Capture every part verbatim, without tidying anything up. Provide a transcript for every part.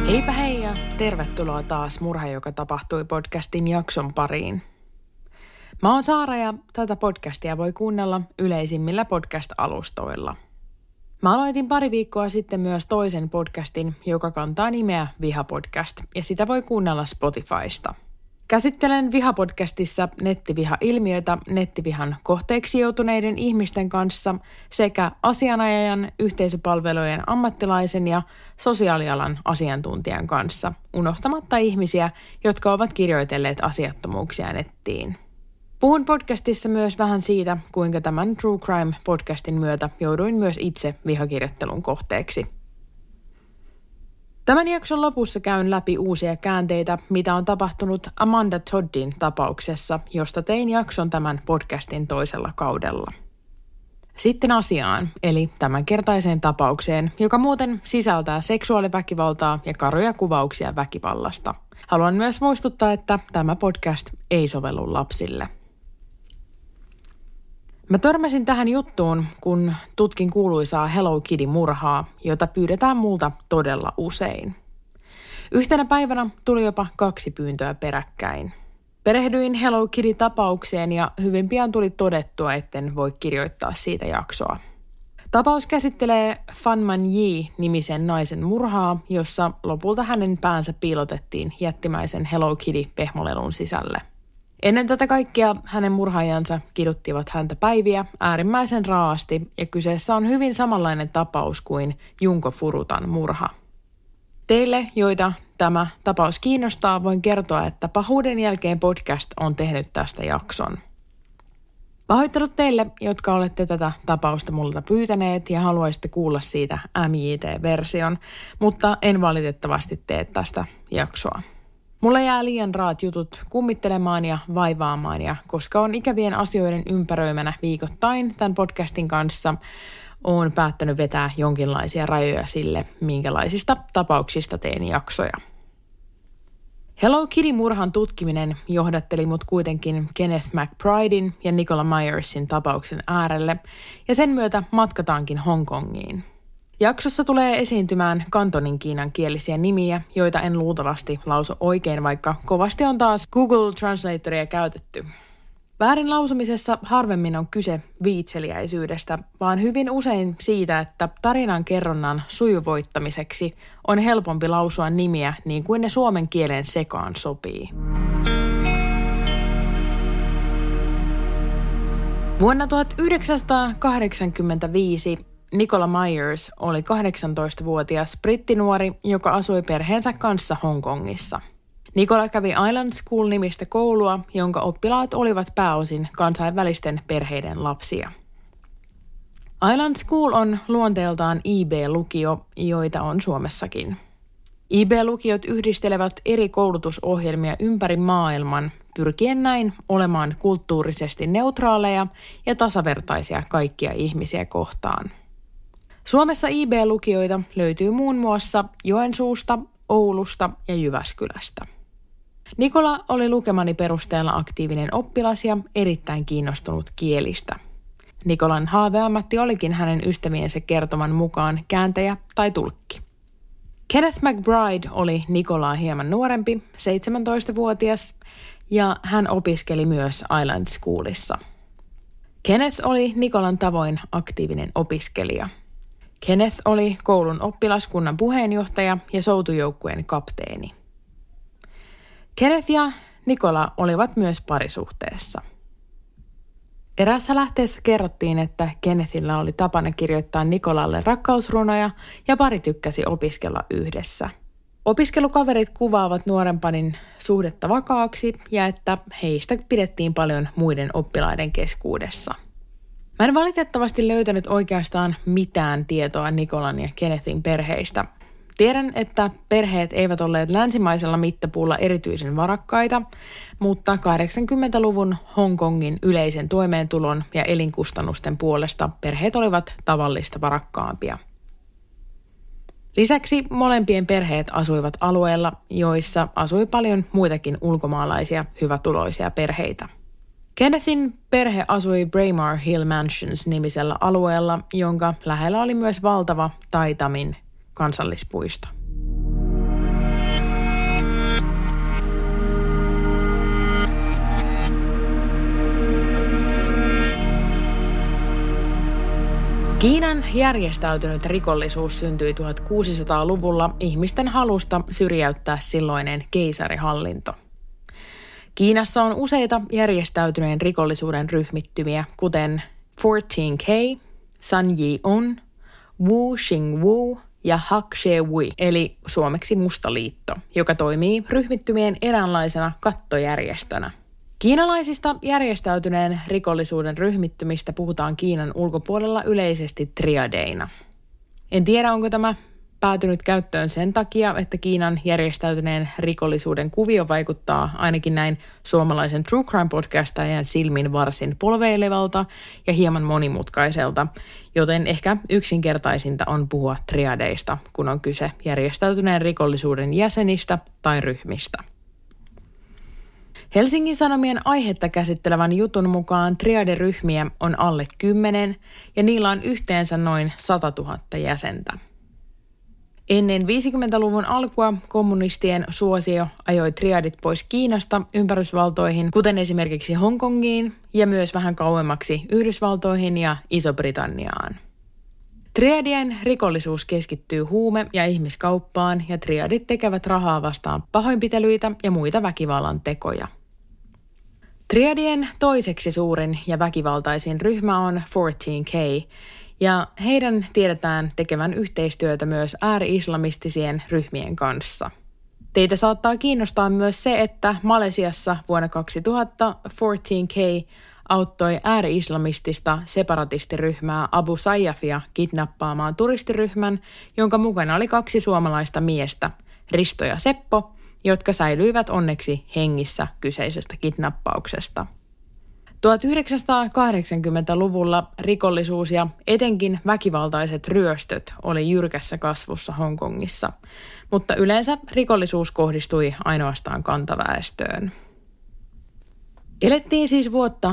Heipä hei ja tervetuloa taas Murha, joka tapahtui podcastin jakson pariin. Mä oon Saara ja tätä podcastia voi kuunnella yleisimmillä podcast-alustoilla. Mä aloitin pari viikkoa sitten myös toisen podcastin, joka kantaa nimeä Viha-podcast, ja sitä voi kuunnella Spotifysta. Käsittelen Viha-podcastissa nettiviha-ilmiöitä nettivihan kohteeksi joutuneiden ihmisten kanssa sekä asianajajan, yhteisöpalvelujen ammattilaisen ja sosiaalialan asiantuntijan kanssa, unohtamatta ihmisiä, jotka ovat kirjoitelleet asiattomuuksia nettiin. Puhun podcastissa myös vähän siitä, kuinka tämän True Crime-podcastin myötä jouduin myös itse vihakirjoittelun kohteeksi. Tämän jakson lopussa käyn läpi uusia käänteitä, mitä on tapahtunut Amanda Toddin tapauksessa, josta tein jakson tämän podcastin toisella kaudella. Sitten asiaan, eli tämänkertaiseen tapaukseen, joka muuten sisältää seksuaaliväkivaltaa ja karuja kuvauksia väkivallasta. Haluan myös muistuttaa, että tämä podcast ei sovellu lapsille. Mä törmäsin tähän juttuun, kun tutkin kuuluisaa Hello Kitty-murhaa, jota pyydetään multa todella usein. Yhtenä päivänä tuli jopa kaksi pyyntöä peräkkäin. Perehdyin Hello Kitty-tapaukseen ja hyvin pian tuli todettua, etten voi kirjoittaa siitä jaksoa. Tapaus käsittelee Fan Man Yi-nimisen naisen murhaa, jossa lopulta hänen päänsä piilotettiin jättimäisen Hello Kitty-pehmolelun sisälle. Ennen tätä kaikkea hänen murhaajansa kiduttivat häntä päiviä äärimmäisen raasti ja kyseessä on hyvin samanlainen tapaus kuin Junko Furutan murha. Teille, joita tämä tapaus kiinnostaa, voin kertoa, että Pahuuden jälkeen podcast on tehnyt tästä jakson. Pahoittelut teille, jotka olette tätä tapausta multa pyytäneet ja haluaisitte kuulla siitä M J T-version, mutta en valitettavasti tee tästä jaksoa. Mulla jää liian raat jutut kummittelemaan ja vaivaamaan ja koska on ikävien asioiden ympäröimänä viikoittain tämän podcastin kanssa, oon päättänyt vetää jonkinlaisia rajoja sille, minkälaisista tapauksista teen jaksoja. Hello Kitty-murhan tutkiminen johdatteli mut kuitenkin Kenneth McBridein ja Nicola Myersin tapauksen äärelle ja sen myötä matkataankin Hongkongiin. Jaksossa tulee esiintymään kantonin kiinan kielisiä nimiä, joita en luultavasti lausu oikein, vaikka kovasti on taas Google Translatoria käytetty. Väärin lausumisessa harvemmin on kyse viitseliäisyydestä, vaan hyvin usein siitä, että tarinan kerronnan sujuvoittamiseksi on helpompi lausua nimiä niin kuin ne suomen kielen sekaan sopii. Vuonna tuhatyhdeksänsataakahdeksankymmentäviisi Nicola Myers oli kahdeksantoistavuotias brittinuori, joka asui perheensä kanssa Hongkongissa. Nicola kävi Island School-nimistä koulua, jonka oppilaat olivat pääosin kansainvälisten perheiden lapsia. Island School on luonteeltaan I B-lukio, joita on Suomessakin. I B-lukiot yhdistelevät eri koulutusohjelmia ympäri maailman, pyrkien näin olemaan kulttuurisesti neutraaleja ja tasavertaisia kaikkia ihmisiä kohtaan. Suomessa I B-lukioita löytyy muun muassa Joensuusta, Oulusta ja Jyväskylästä. Nicola oli lukemani perusteella aktiivinen oppilas ja erittäin kiinnostunut kielistä. Nicolan haaveammatti olikin hänen ystäviensä kertoman mukaan kääntäjä tai tulkki. Kenneth McBride oli Nicolaa hieman nuorempi, seitsemäntoistavuotias, ja hän opiskeli myös Island Schoolissa. Kenneth oli Nicolan tavoin aktiivinen opiskelija. Kenneth oli koulun oppilaskunnan puheenjohtaja ja soutujoukkueen kapteeni. Kenneth ja Nicola olivat myös parisuhteessa. Eräässä lähteessä kerrottiin, että Kennethillä oli tapana kirjoittaa Nicolalle rakkausrunoja ja pari tykkäsi opiskella yhdessä. Opiskelukaverit kuvaavat nuorempanin suhdetta vakaaksi ja että heistä pidettiin paljon muiden oppilaiden keskuudessa. Mä en valitettavasti löytänyt oikeastaan mitään tietoa Nicolan ja Kennethin perheistä. Tiedän, että perheet eivät olleet länsimaisella mittapuulla erityisen varakkaita, mutta kahdeksankymmentäluvun Hongkongin yleisen toimeentulon ja elinkustannusten puolesta perheet olivat tavallista varakkaampia. Lisäksi molempien perheet asuivat alueilla, joissa asui paljon muitakin ulkomaalaisia hyvätuloisia perheitä. Kennethin perhe asui Braemar Hill Mansions-nimisellä alueella, jonka lähellä oli myös valtava Taitamin kansallispuisto. Kiinan järjestäytynyt rikollisuus syntyi tuhatkuusisataaluvulla ihmisten halusta syrjäyttää silloinen keisarihallinto. Kiinassa on useita järjestäytyneen rikollisuuden ryhmittymiä, kuten neljätoista K, San Yi-un, Wu Xingwu ja Hak She-wui, eli suomeksi Musta liitto, joka toimii ryhmittymien eräänlaisena kattojärjestönä. Kiinalaisista järjestäytyneen rikollisuuden ryhmittymistä puhutaan Kiinan ulkopuolella yleisesti triadeina. En tiedä, onko tämä päätynyt käyttöön sen takia, että Kiinan järjestäytyneen rikollisuuden kuvio vaikuttaa ainakin näin suomalaisen True Crime-podcastajan silmin varsin polveilevalta ja hieman monimutkaiselta, joten ehkä yksinkertaisinta on puhua triadeista, kun on kyse järjestäytyneen rikollisuuden jäsenistä tai ryhmistä. Helsingin Sanomien aihetta käsittelevän jutun mukaan triaderyhmiä on alle kymmenen ja niillä on yhteensä noin satatuhatta jäsentä. Ennen viisikymmentäluvun alkua kommunistien suosio ajoi triadit pois Kiinasta ympärysvaltoihin, kuten esimerkiksi Hongkongiin ja myös vähän kauemmaksi Yhdysvaltoihin ja Iso-Britanniaan. Triadien rikollisuus keskittyy huume- ja ihmiskauppaan ja triadit tekevät rahaa vastaan pahoinpitelyitä ja muita väkivallan tekoja. Triadien toiseksi suurin ja väkivaltaisin ryhmä on neljätoista K, ja heidän tiedetään tekevän yhteistyötä myös ääri-islamistisien ryhmien kanssa. Teitä saattaa kiinnostaa myös se, että Malesiassa vuonna kaksituhatta neljätoista K auttoi ääri-islamistista separatistiryhmää Abu Sayyafia kidnappaamaan turistiryhmän, jonka mukana oli kaksi suomalaista miestä, Risto ja Seppo, jotka säilyivät onneksi hengissä kyseisestä kidnappauksesta. tuhatyhdeksänsataakahdeksankymmentäluvulla rikollisuus ja etenkin väkivaltaiset ryöstöt oli jyrkässä kasvussa Hongkongissa, mutta yleensä rikollisuus kohdistui ainoastaan kantaväestöön. Elettiin siis vuotta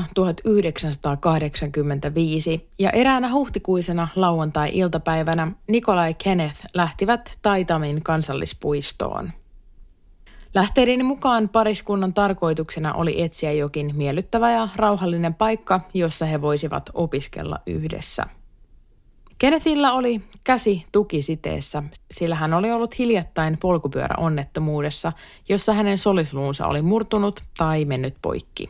tuhatyhdeksänsataakahdeksankymmentäviisi ja eräänä huhtikuisena lauantai-iltapäivänä Nikolai Kenneth lähtivät Taitamin kansallispuistoon. Lähteiden mukaan pariskunnan tarkoituksena oli etsiä jokin miellyttävä ja rauhallinen paikka, jossa he voisivat opiskella yhdessä. Kennethillä oli käsi tukisiteessä, sillä hän oli ollut hiljattain polkupyöräonnettomuudessa, jossa hänen solisluunsa oli murtunut tai mennyt poikki.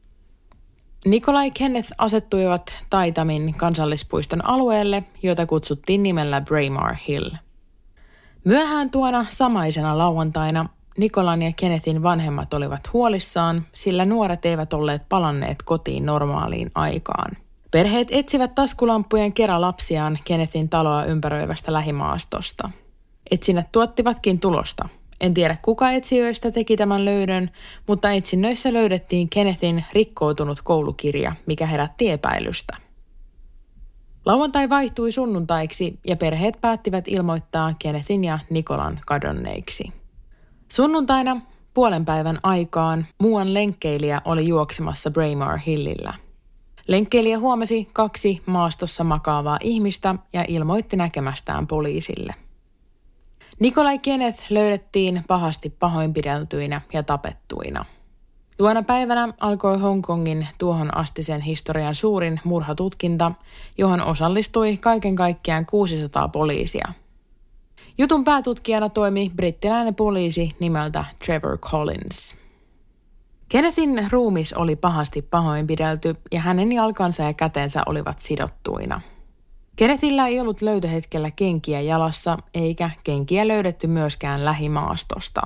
Nikolai Kenneth asettuivat Taitamin kansallispuiston alueelle, jota kutsuttiin nimellä Braemar Hill. Myöhään tuona samaisena lauantaina Nikolan ja Kennethin vanhemmat olivat huolissaan, sillä nuoret eivät olleet palanneet kotiin normaaliin aikaan. Perheet etsivät taskulampujen kera lapsiaan Kennethin taloa ympäröivästä lähimaastosta. Etsinnät tuottivatkin tulosta. En tiedä kuka etsijöistä teki tämän löydön, mutta etsinnöissä löydettiin Kennethin rikkoutunut koulukirja, mikä herätti epäilystä. Lauantai vaihtui sunnuntaiksi ja perheet päättivät ilmoittaa Kennethin ja Nikolan kadonneiksi. Sunnuntaina puolen päivän aikaan muuan lenkkeilijä oli juoksemassa Braemar Hillillä. Lenkkeilijä huomasi kaksi maastossa makaavaa ihmistä ja ilmoitti näkemästään poliisille. Nikolai Kenneth löydettiin pahasti pahoinpideltyinä ja tapettuina. Tuona päivänä alkoi Hongkongin tuohon astisen historian suurin murhatutkinta, johon osallistui kaiken kaikkiaan kuusisataa poliisia. Jutun päätutkijana toimi brittiläinen poliisi nimeltä Trevor Collins. Kennethin ruumis oli pahasti pahoinpidelty ja hänen jalkansa ja kätensä olivat sidottuina. Kennethillä ei ollut löytöhetkellä kenkiä jalassa eikä kenkiä löydetty myöskään lähimaastosta.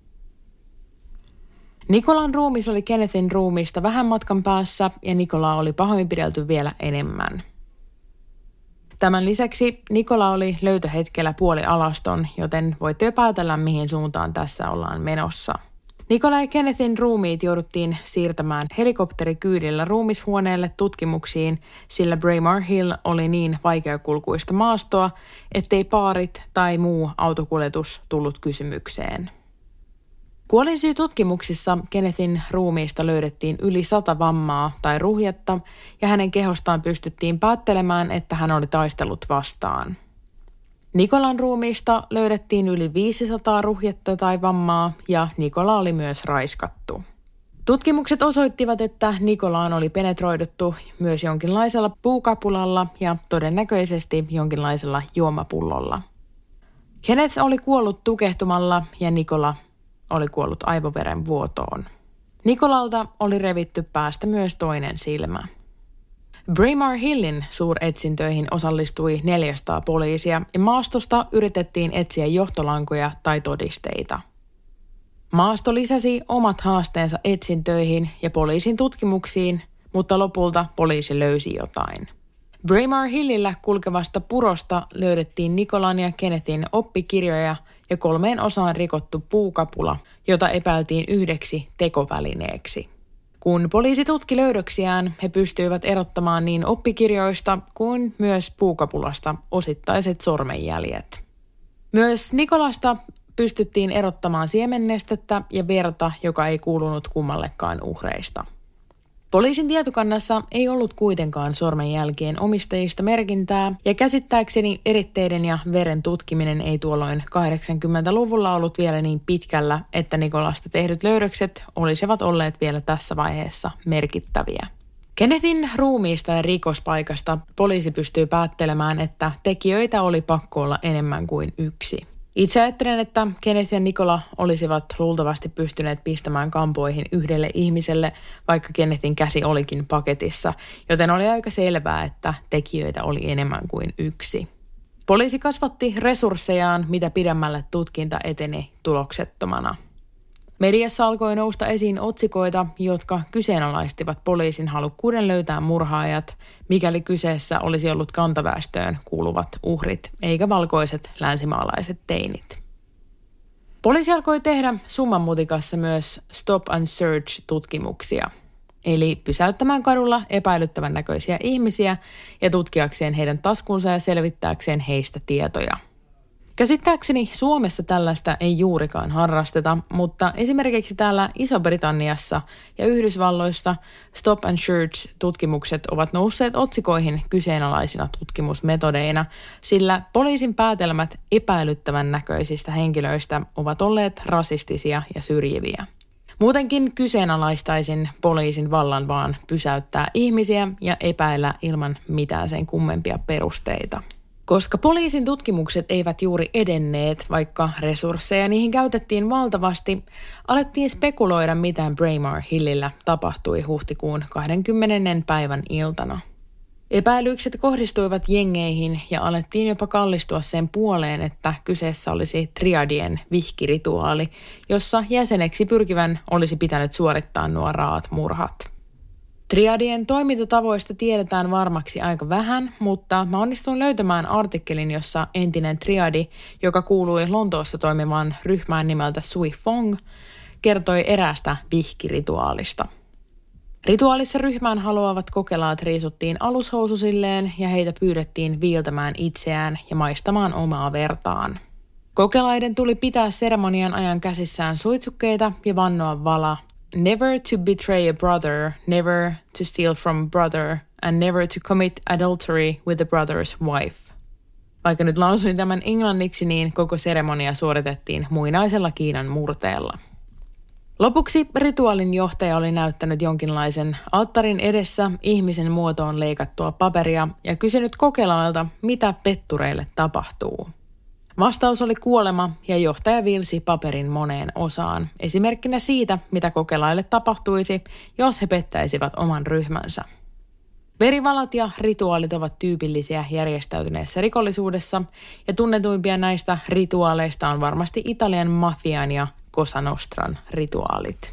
Nikolan ruumis oli Kennethin ruumiista vähän matkan päässä ja Nikolaa oli pahoinpidelty vielä enemmän. Tämän lisäksi Nikola oli löytöhetkellä puoli alaston, joten voitte jo päätellä, mihin suuntaan tässä ollaan menossa. Nikola ja Kennethin ruumiit jouduttiin siirtämään helikopterikyydillä ruumishuoneelle tutkimuksiin, sillä Braemar Hill oli niin vaikeakulkuista maastoa, ettei paarit tai muu autokuljetus tullut kysymykseen. Kuolinsyytutkimuksissa Kennethin ruumiista löydettiin yli sata vammaa tai ruhjetta ja hänen kehostaan pystyttiin päättelemään, että hän oli taistellut vastaan. Nikolan ruumiista löydettiin yli viisisataa ruhjetta tai vammaa ja Nikola oli myös raiskattu. Tutkimukset osoittivat, että Nicolaan oli penetroiduttu myös jonkinlaisella puukapulalla ja todennäköisesti jonkinlaisella juomapullolla. Kenneth oli kuollut tukehtumalla ja Nicola oli kuollut aivoverenvuotoon. Nicolalta oli revitty päästä myös toinen silmä. Braemar Hillin suuretsintöihin osallistui neljäsataa poliisia ja maastosta yritettiin etsiä johtolankoja tai todisteita. Maasto lisäsi omat haasteensa etsintöihin ja poliisin tutkimuksiin, mutta lopulta poliisi löysi jotain. Braemar Hillillä kulkevasta purosta löydettiin Nicolan ja Kennethin oppikirjoja ja kolmeen osaan rikottu puukapula, jota epäiltiin yhdeksi tekovälineeksi. Kun poliisi tutki löydöksiään, he pystyivät erottamaan niin oppikirjoista kuin myös puukapulasta osittaiset sormenjäljet. Myös Nicolasta pystyttiin erottamaan siemennestettä ja verta, joka ei kuulunut kummallekaan uhreista. Poliisin tietokannassa ei ollut kuitenkaan sormenjälkien omistajista merkintää, ja käsittääkseni eritteiden ja veren tutkiminen ei tuolloin kahdeksankymmentäluvulla ollut vielä niin pitkällä, että Nicolasta tehdyt löydökset olisivat olleet vielä tässä vaiheessa merkittäviä. Kennethin ruumiista ja rikospaikasta poliisi pystyy päättelemään, että tekijöitä oli pakko olla enemmän kuin yksi. Itse ajattelen, että Kenneth ja Nicola olisivat luultavasti pystyneet pistämään kampoihin yhdelle ihmiselle, vaikka Kennethin käsi olikin paketissa, joten oli aika selvää, että tekijöitä oli enemmän kuin yksi. Poliisi kasvatti resurssejaan, mitä pidemmälle tutkinta eteni tuloksettomana. Mediassa alkoi nousta esiin otsikoita, jotka kyseenalaistivat poliisin halukkuuden löytää murhaajat, mikäli kyseessä olisi ollut kantaväestöön kuuluvat uhrit, eikä valkoiset länsimaalaiset teinit. Poliisi alkoi tehdä summanmutikassa myös stop and search-tutkimuksia, eli pysäyttämään kadulla epäilyttävän näköisiä ihmisiä ja tutkiakseen heidän taskunsa ja selvittääkseen heistä tietoja. Käsittääkseni Suomessa tällaista ei juurikaan harrasteta, mutta esimerkiksi täällä Iso-Britanniassa ja Yhdysvalloissa Stop and Search-tutkimukset ovat nousseet otsikoihin kyseenalaisina tutkimusmetodeina, sillä poliisin päätelmät epäilyttävän näköisistä henkilöistä ovat olleet rasistisia ja syrjiviä. Muutenkin kyseenalaistaisin poliisin vallan vaan pysäyttää ihmisiä ja epäillä ilman mitään sen kummempia perusteita. Koska poliisin tutkimukset eivät juuri edenneet, vaikka resursseja niihin käytettiin valtavasti, alettiin spekuloida, mitä Braemar Hillillä tapahtui huhtikuun kahdeskymmenes päivän iltana. Epäilykset kohdistuivat jengeihin ja alettiin jopa kallistua sen puoleen, että kyseessä olisi triadien vihkirituaali, jossa jäseneksi pyrkivän olisi pitänyt suorittaa nuo raat murhat. Triadien toimintatavoista tiedetään varmaksi aika vähän, mutta mä onnistuin löytämään artikkelin, jossa entinen triadi, joka kuului Lontoossa toimivaan ryhmään nimeltä Sui Fong, kertoi eräästä vihkirituaalista. Rituaalissa ryhmään haluavat kokelaat riisuttiin alushoususilleen ja heitä pyydettiin viiltämään itseään ja maistamaan omaa vertaan. Kokelaiden tuli pitää seremonian ajan käsissään suitsukkeita ja vannoa vala: never to betray a brother, never to steal from a brother, and never to commit adultery with a brother's wife. Vaikka nyt lausuin tämän englanniksi, niin koko seremonia suoritettiin muinaisella Kiinan murteella. Lopuksi rituaalin johtaja oli näyttänyt jonkinlaisen alttarin edessä ihmisen muotoon leikattua paperia ja kysynyt kokelailta, mitä pettureille tapahtuu. Vastaus oli kuolema ja johtaja viilsi paperin moneen osaan, esimerkkinä siitä, mitä kokelaille tapahtuisi, jos he pettäisivät oman ryhmänsä. Verivalat ja rituaalit ovat tyypillisiä järjestäytyneessä rikollisuudessa, ja tunnetuimpia näistä rituaaleista on varmasti Italian mafian ja Cosa Nostran rituaalit.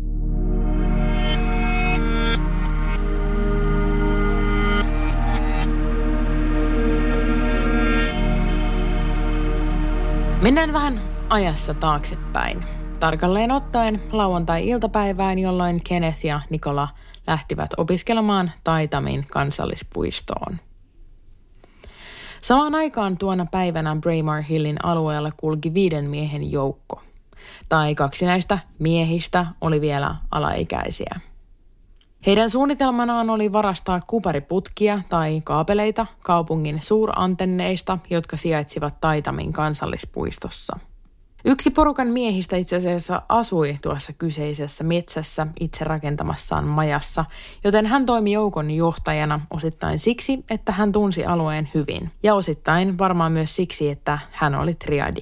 Mennään vähän ajassa taaksepäin. Tarkalleen ottaen lauantai-iltapäivään, jolloin Kenneth ja Nicola lähtivät opiskelemaan Taitamin kansallispuistoon. Samaan aikaan tuona päivänä Braemar Hillin alueella kulki viiden miehen joukko. Tai kaksi näistä miehistä oli vielä alaikäisiä. Heidän suunnitelmanaan oli varastaa kupariputkia tai kaapeleita kaupungin suurantenneista, jotka sijaitsivat Taitamin kansallispuistossa. Yksi porukan miehistä itse asiassa asui tuossa kyseisessä metsässä itse rakentamassaan majassa, joten hän toimi joukon johtajana osittain siksi, että hän tunsi alueen hyvin, ja osittain varmaan myös siksi, että hän oli triadi.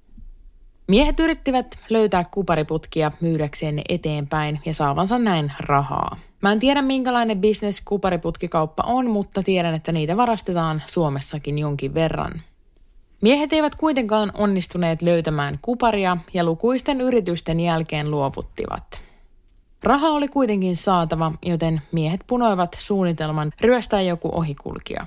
Miehet yrittivät löytää kupariputkia myydäkseen ne eteenpäin ja saavansa näin rahaa. Mä en tiedä minkälainen bisnes kupariputkikauppa on, mutta tiedän, että niitä varastetaan Suomessakin jonkin verran. Miehet eivät kuitenkaan onnistuneet löytämään kuparia ja lukuisten yritysten jälkeen luovuttivat. Raha oli kuitenkin saatava, joten miehet punoivat suunnitelman ryöstää joku ohikulkija.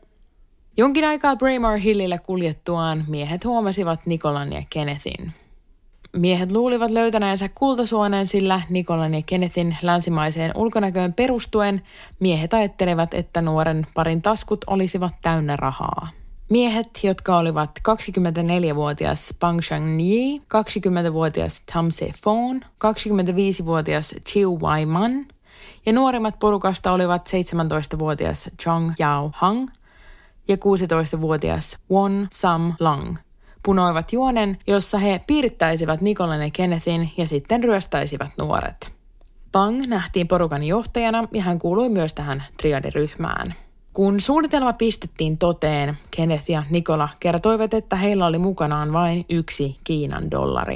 Jonkin aikaa Braemar Hillillä kuljettuaan miehet huomasivat Nicolan ja Kennethin. Miehet luulivat löytäneensä kultasuonen, sillä Nicolan ja Kennethin länsimaiseen ulkonäköön perustuen miehet ajattelevat, että nuoren parin taskut olisivat täynnä rahaa. Miehet, jotka olivat kaksikymmentäneljävuotias Pang Shang-yi, kaksikymmentävuotias Tam Se-fon, kaksikymmentäviisivuotias Chiu Wai-man ja nuorimmat porukasta olivat seitsemäntoistavuotias Chong Yao-hang ja kuusitoistavuotias Won Sam-lang. Punoivat juonen, jossa he piirittäisivät Nicolan ja Kennethin ja sitten ryöstäisivät nuoret. Pang nähtiin porukan johtajana ja hän kuului myös tähän triadiryhmään. Kun suunnitelma pistettiin toteen, Kenneth ja Nicola kertoivat, että heillä oli mukanaan vain yksi Kiinan dollari.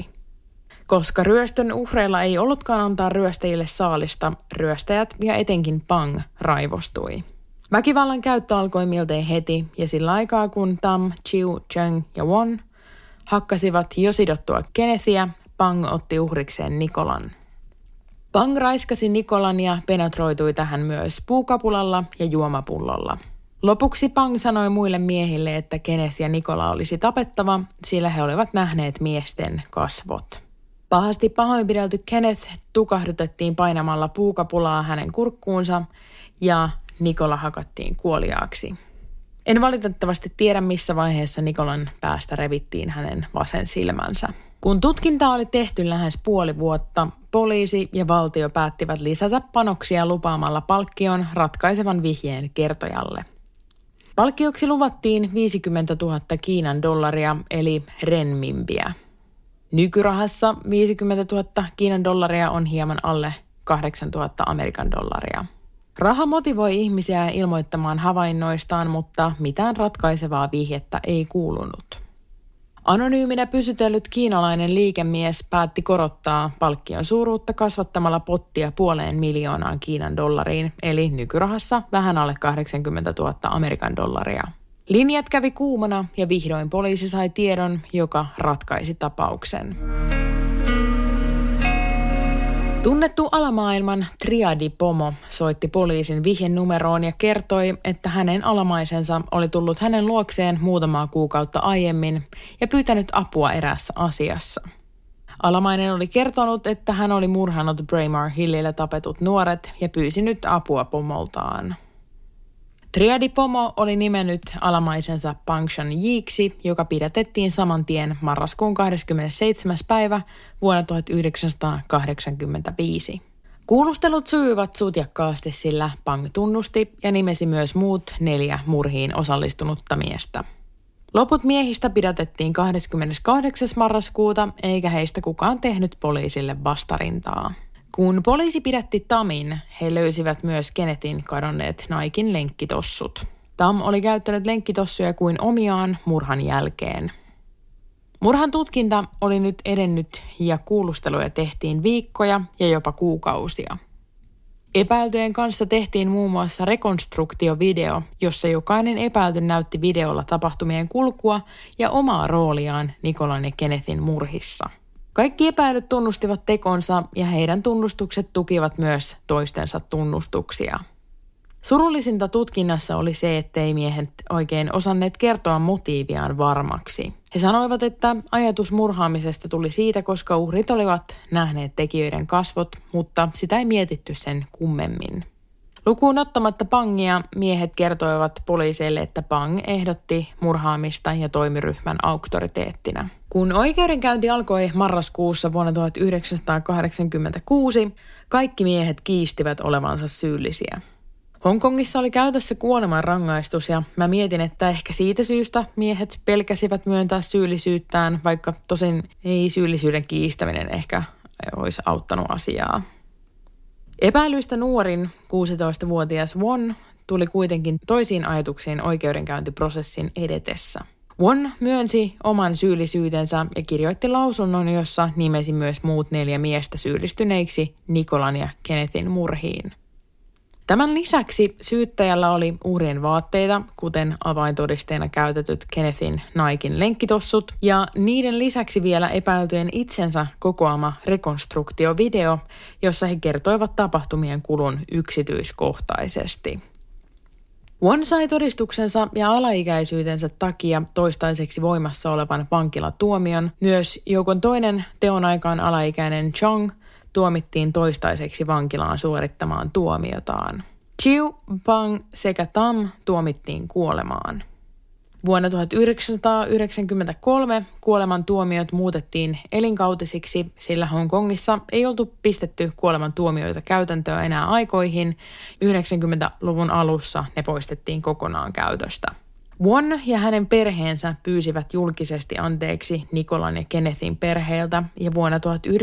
Koska ryöstön uhreilla ei ollutkaan antaa ryöstäjille saalista, ryöstäjät ja etenkin Pang raivostui. Väkivallan käyttö alkoi miltei heti ja sillä aikaa kun Tam, Chiu, Cheng ja Won hakkasivat jo sidottua Kennethia, Pang otti uhrikseen Nicolan. Pang raiskasi Nicolan ja penetroitui tähän myös puukapulalla ja juomapullolla. Lopuksi Pang sanoi muille miehille, että Kenneth ja Nicola olisi tapettava, sillä he olivat nähneet miesten kasvot. Pahasti pahoinpidelty Kenneth tukahdutettiin painamalla puukapulaa hänen kurkkuunsa ja Nicola hakattiin kuoliaaksi. En valitettavasti tiedä, missä vaiheessa Nicolan päästä revittiin hänen vasen silmänsä. Kun tutkinta oli tehty lähes puoli vuotta, poliisi ja valtio päättivät lisätä panoksia lupaamalla palkkion ratkaisevan vihjeen kertojalle. Palkkioksi luvattiin viisikymmentätuhatta Kiinan dollaria eli renminbiä. Nykyrahassa viisikymmentätuhatta Kiinan dollaria on hieman alle kahdeksantuhatta Amerikan dollaria. Raha motivoi ihmisiä ilmoittamaan havainnoistaan, mutta mitään ratkaisevaa vihjettä ei kuulunut. Anonyyminä pysytellyt kiinalainen liikemies päätti korottaa palkkion suuruutta kasvattamalla pottia puoleen miljoonaan Kiinan dollariin, eli nykyrahassa vähän alle kahdeksankymmentätuhatta Amerikan dollaria. Linjat kävi kuumana ja vihdoin poliisi sai tiedon, joka ratkaisi tapauksen. Tunnettu alamaailman triadi-pomo soitti poliisin vihjenumeroon ja kertoi, että hänen alamaisensa oli tullut hänen luokseen muutamaa kuukautta aiemmin ja pyytänyt apua eräässä asiassa. Alamainen oli kertonut, että hän oli murhannut Braemar Hillillä tapetut nuoret ja pyysi nyt apua pomoltaan. Triadi-pomo oli nimennyt alamaisensa Pang Shang-yiksi, joka pidätettiin saman tien marraskuun kahdeskymmenesseitsemäs päivä vuonna tuhatyhdeksänsataakahdeksankymmentäviisi. Kuulustelut sujuivat sutjakkaasti, sillä Pang tunnusti ja nimesi myös muut neljä murhiin osallistunutta miestä. Loput miehistä pidätettiin kahdeskymmeneskahdeksas marraskuuta, eikä heistä kukaan tehnyt poliisille vastarintaa. Kun poliisi pidätti Tamin, he löysivät myös Kennethin kadonneet Niken lenkkitossut. Tam oli käyttänyt lenkkitossuja kuin omiaan murhan jälkeen. Murhan tutkinta oli nyt edennyt ja kuulusteluja tehtiin viikkoja ja jopa kuukausia. Epäiltyjen kanssa tehtiin muun muassa rekonstruktiovideo, jossa jokainen epäilty näytti videolla tapahtumien kulkua ja omaa rooliaan Nicolan ja Kennethin murhissa. Kaikki epäilyt tunnustivat tekonsa ja heidän tunnustukset tukivat myös toistensa tunnustuksia. Surullisinta tutkinnassa oli se, ettei miehet oikein osanneet kertoa motiiviaan varmaksi. He sanoivat, että ajatus murhaamisesta tuli siitä, koska uhrit olivat nähneet tekijöiden kasvot, mutta sitä ei mietitty sen kummemmin. Lukuun ottamatta Pangia miehet kertoivat poliiseille, että Pang ehdotti murhaamista ja toimi ryhmän auktoriteettina. Kun oikeudenkäynti alkoi marraskuussa vuonna tuhatyhdeksänsataakahdeksankymmentäkuusi, kaikki miehet kiistivät olevansa syyllisiä. Hongkongissa oli käytössä kuolemanrangaistus ja mä mietin, että ehkä siitä syystä miehet pelkäsivät myöntää syyllisyyttään, vaikka tosin ei syyllisyyden kiistäminen ehkä olisi auttanut asiaa. Epäilyistä nuorin kuusitoistavuotias Won tuli kuitenkin toisiin ajatuksiin oikeudenkäyntiprosessin edetessä. Won myönsi oman syyllisyytensä ja kirjoitti lausunnon, jossa nimesi myös muut neljä miestä syyllistyneiksi Nicolan ja Kennethin murhiin. Tämän lisäksi syyttäjällä oli uhrien vaatteita, kuten avaintodisteena käytetyt Kennethin Niken lenkkitossut, ja niiden lisäksi vielä epäiltyjen itsensä kokoama rekonstruktiovideo, jossa he kertoivat tapahtumien kulun yksityiskohtaisesti. Won sai todistuksensa ja alaikäisyytensä takia toistaiseksi voimassa olevan vankilatuomion. Myös joukon toinen teon aikaan alaikäinen Chong tuomittiin toistaiseksi vankilaan suorittamaan tuomiotaan. Chiu, Bang sekä Tam tuomittiin kuolemaan. Vuonna tuhatyhdeksänsataayhdeksänkymmentäkolme kuoleman tuomiot muutettiin elinkautisiksi, sillä Hongkongissa ei oltu pistetty kuoleman tuomioita käytäntöön enää aikoihin. yhdeksänkymmentäluvun alussa ne poistettiin kokonaan käytöstä. Won ja hänen perheensä pyysivät julkisesti anteeksi Nicolan ja Kennethin perheeltä, ja vuonna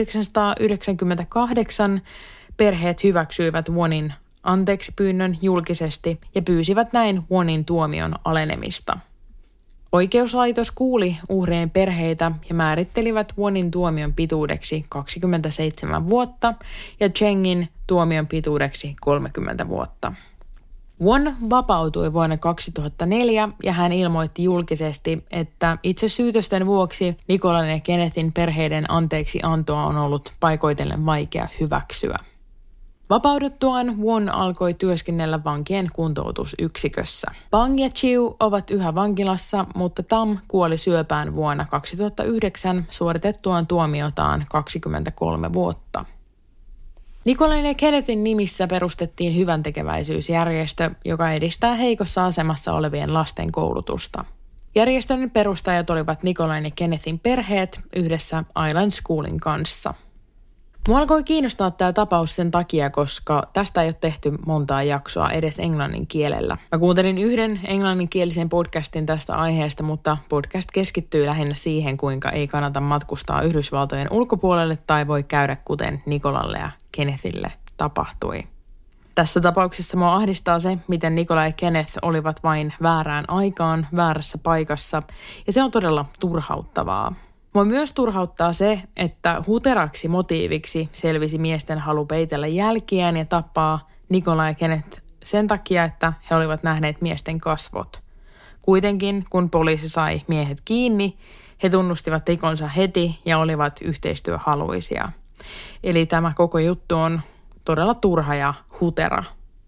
tuhatyhdeksänsataayhdeksänkymmentäkahdeksan perheet hyväksyivät Wonin anteeksipyynnön julkisesti ja pyysivät näin Wonin tuomion alenemista. Oikeuslaitos kuuli uhrien perheitä ja määrittelivät Wonin tuomion pituudeksi kaksikymmentäseitsemän vuotta ja Chengin tuomion pituudeksi kolmekymmentä vuotta. Won vapautui vuonna kaksituhattaneljä ja hän ilmoitti julkisesti, että itse syytösten vuoksi Nicolan ja Kennethin perheiden anteeksi antoa on ollut paikoitellen vaikea hyväksyä. Vapauduttuaan Won alkoi työskennellä vankien kuntoutusyksikössä. Bang ja Chiu ovat yhä vankilassa, mutta Tam kuoli syöpään vuonna kaksituhattayhdeksän suoritettuaan tuomiotaan kaksikymmentäkolme vuotta. Nicolan ja Kennethin nimissä perustettiin hyväntekeväisyysjärjestö, joka edistää heikossa asemassa olevien lasten koulutusta. Järjestön perustajat olivat Nicolan ja Kennethin perheet yhdessä Island Schoolin kanssa. Mua alkoi kiinnostaa tämä tapaus sen takia, koska tästä ei ole tehty montaa jaksoa edes englannin kielellä. Mä kuuntelin yhden englanninkielisen podcastin tästä aiheesta, mutta podcast keskittyy lähinnä siihen, kuinka ei kannata matkustaa Yhdysvaltojen ulkopuolelle tai voi käydä kuten Nicolalle ja Kennethille tapahtui. Tässä tapauksessa mua ahdistaa se, miten Nicola ja Kenneth olivat vain väärään aikaan, väärässä paikassa, ja se on todella turhauttavaa. Mua myös turhauttaa se, että huteraksi motiiviksi selvisi miesten halu peitellä jälkiään ja tappaa Nicola ja Kenneth sen takia, että he olivat nähneet miesten kasvot. Kuitenkin, kun poliisi sai miehet kiinni, he tunnustivat tekonsa heti ja olivat yhteistyöhaluisia. Eli tämä koko juttu on todella turha ja hutera.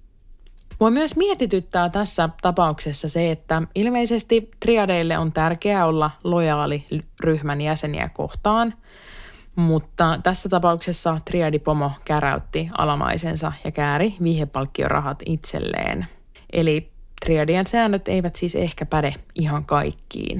Mua myös mietityttää tässä tapauksessa se, että ilmeisesti triadeille on tärkeää olla lojaali ryhmän jäseniä kohtaan, mutta tässä tapauksessa triadipomo käräytti alamaisensa ja kääri viihepalkkiorahat itselleen. Eli triadien säännöt eivät siis ehkä päde ihan kaikkiin.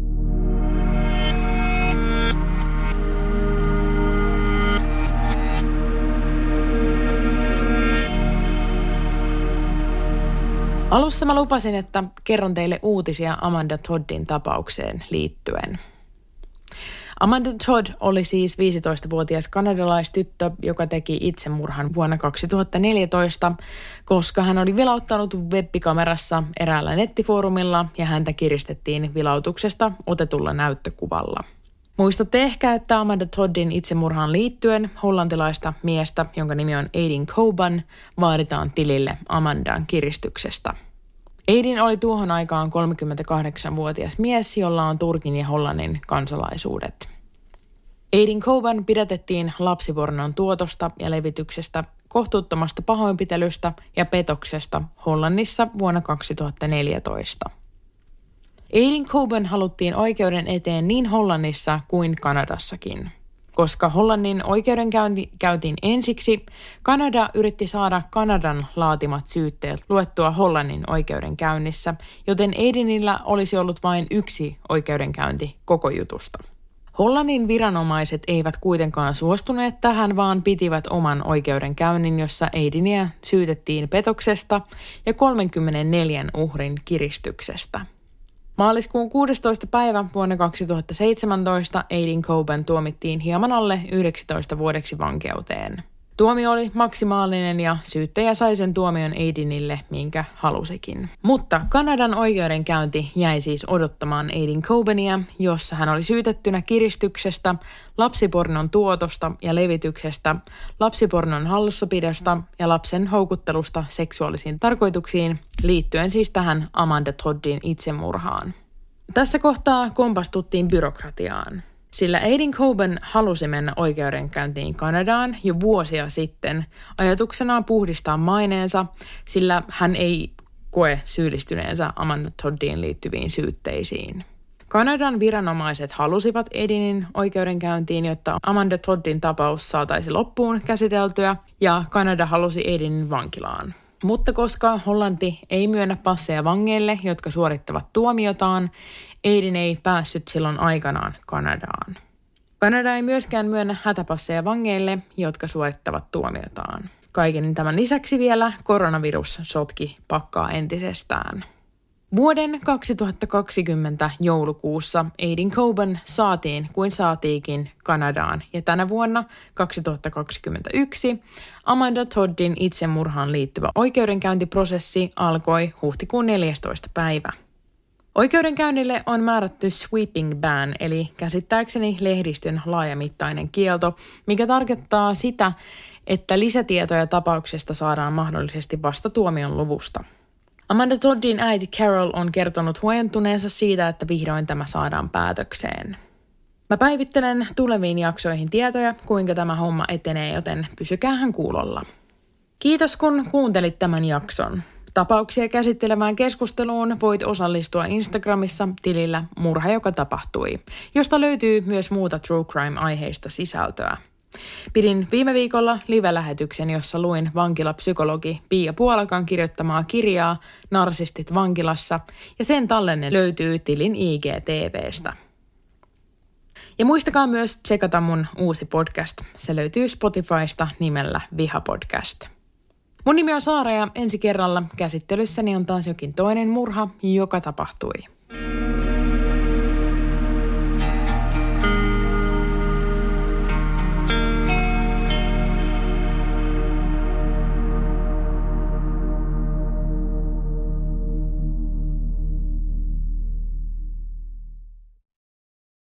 Alussa mä lupasin, että kerron teille uutisia Amanda Toddin tapaukseen liittyen. Amanda Todd oli siis viisitoistavuotias kanadalaistyttö, joka teki itsemurhan vuonna kaksituhattaneljätoista, koska hän oli vilauttanut web-kamerassa eräällä nettifoorumilla ja häntä kiristettiin vilautuksesta otetulla näyttökuvalla. Muistatte ehkä, että Amanda Toddin itsemurhaan liittyen hollantilaista miestä, jonka nimi on Aidin Coban, vaaditaan tilille Amandan kiristyksestä. Aidin oli tuohon aikaan kolmekymmentäkahdeksanvuotias mies, jolla on Turkin ja Hollannin kansalaisuudet. Aidin Coban pidätettiin lapsipornon tuotosta ja levityksestä, kohtuuttomasta pahoinpitelystä ja petoksesta Hollannissa vuonna kaksituhattaneljätoista. Aidin Coban haluttiin oikeuden eteen niin Hollannissa kuin Kanadassakin. Koska Hollannin oikeudenkäynti käytiin ensiksi, Kanada yritti saada Kanadan laatimat syytteet luettua Hollannin oikeudenkäynnissä, joten Aidinillä olisi ollut vain yksi oikeudenkäynti koko jutusta. Hollannin viranomaiset eivät kuitenkaan suostuneet tähän, vaan pitivät oman oikeudenkäynnin, jossa Aidinia syytettiin petoksesta ja kolmekymmentäneljä uhrin kiristyksestä. Maaliskuun kuudestoista päivä vuonna kaksituhattaseitsemäntoista Aidin Coben tuomittiin hieman alle yhdeksäntoista vuodeksi vankeuteen. Tuomio oli maksimaalinen ja syyttäjä sai sen tuomion Aidinille, minkä halusikin. Mutta Kanadan oikeudenkäynti jäi siis odottamaan Aidin Cobenia, jossa hän oli syytettynä kiristyksestä, lapsipornon tuotosta ja levityksestä, lapsipornon hallussapidosta ja lapsen houkuttelusta seksuaalisiin tarkoituksiin, liittyen siis tähän Amanda Toddin itsemurhaan. Tässä kohtaa kompastuttiin byrokratiaan. Sillä Aidin Coben halusi mennä oikeudenkäyntiin Kanadaan jo vuosia sitten ajatuksenaan puhdistaa maineensa, sillä hän ei koe syyllistyneensä Amanda Toddiin liittyviin syytteisiin. Kanadan viranomaiset halusivat Aidinin oikeudenkäyntiin, jotta Amanda Toddin tapaus saataisiin loppuun käsiteltyä, ja Kanada halusi Aidinin vankilaan. Mutta koska Hollanti ei myönnä passeja vangeille, jotka suorittavat tuomiotaan, Aidin ei päässyt silloin aikanaan Kanadaan. Kanada ei myöskään myönnä hätäpasseja vangeille, jotka suorittavat tuomiotaan. Kaiken tämän lisäksi vielä koronavirus sotki pakkaa entisestään. Vuoden kaksituhattakaksikymmentä joulukuussa Aidin Coben saatiin kuin saatiikin Kanadaan, ja tänä vuonna kaksituhattakaksikymmentäyksi Amanda Toddin itsemurhaan liittyvä oikeudenkäyntiprosessi alkoi huhtikuun neljästoista päivä. Oikeudenkäynnille on määrätty sweeping ban, eli käsittääkseni lehdistön laajamittainen kielto, mikä tarkoittaa sitä, että lisätietoja tapauksesta saadaan mahdollisesti vasta tuomion luvusta. Amanda Toddin äiti Carol on kertonut huojentuneensa siitä, että vihdoin tämä saadaan päätökseen. Mä päivittelen tuleviin jaksoihin tietoja, kuinka tämä homma etenee, joten pysykäähän kuulolla. Kiitos kun kuuntelit tämän jakson. Tapauksia käsittelevään keskusteluun voit osallistua Instagramissa tilillä Murha, joka tapahtui, josta löytyy myös muuta True Crime-aiheista sisältöä. Pidin viime viikolla live-lähetyksen, jossa luin vankilapsykologi Pia Puolakan kirjoittamaa kirjaa Narsistit vankilassa, ja sen tallenne löytyy tilin I G T V:stä. Ja muistakaa myös tsekata mun uusi podcast. Se löytyy Spotifysta nimellä Viha Podcast. Mun nimi on Saara ja ensi kerralla käsittelyssäni on taas jokin toinen murha, joka tapahtui.